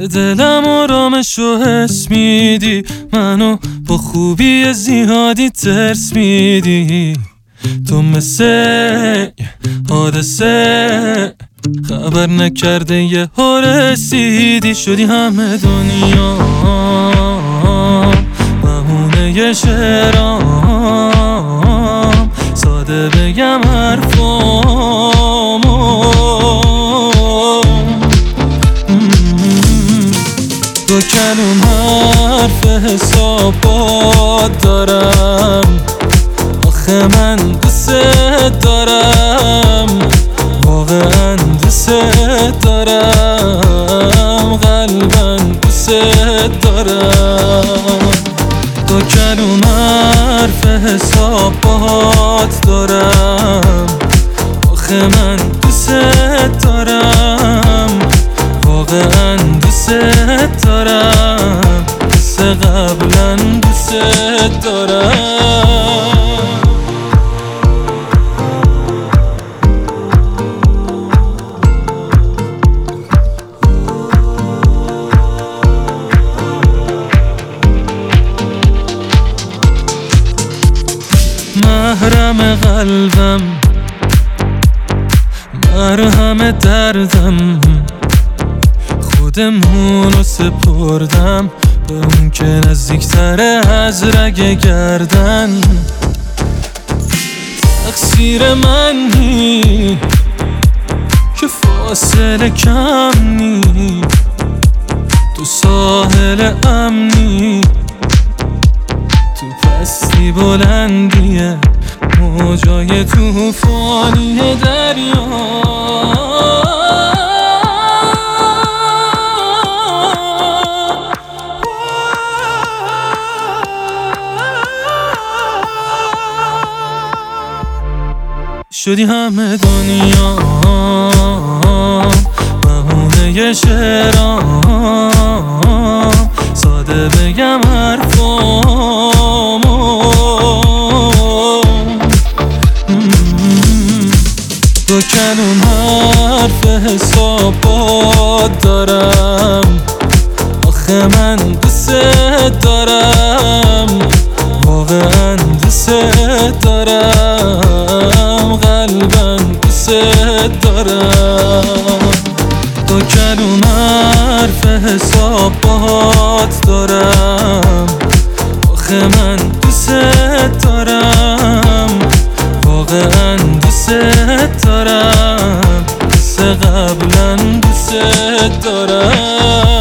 دلم آرامشو حس میدی، منو با خوبی زیادی ترس میدی. تو مثل حادثه خبر نکرده یه ها رسیدی، شدی همه دنیا مهمونه یه شعرام، ساده بگم حرفامو. دو کلم حرف حسابات دارم، آخه من دوست دارم، واقعا دوست دارم، قلبا دوست دارم. دو کلم حرف حسابات دارم، آخه من دوست دارم، واقعا دوست دارم، مثل قبلا دوست دارم. محرم قلبم، مرهم دردم، خودمونو سپردم به اون که نزدیکتره از رگ گردن. تقصیر منی که فاصله کم نی، تو ساحل امنی، تو پستی بلندیه موجای توفانی دریا. شدی همه دنیا مهمونه یه شعرام، ساده بگم حرفامو. دو کلم حرف حسابات دارم، آخه من دوست دارم، واقعا دوست دارم، قلبا دوست دارم. دو کلم حرف حسابات دارم، آخه من دوست دارم، واقعا دوست دارم، مثل قبلا دوست دارم.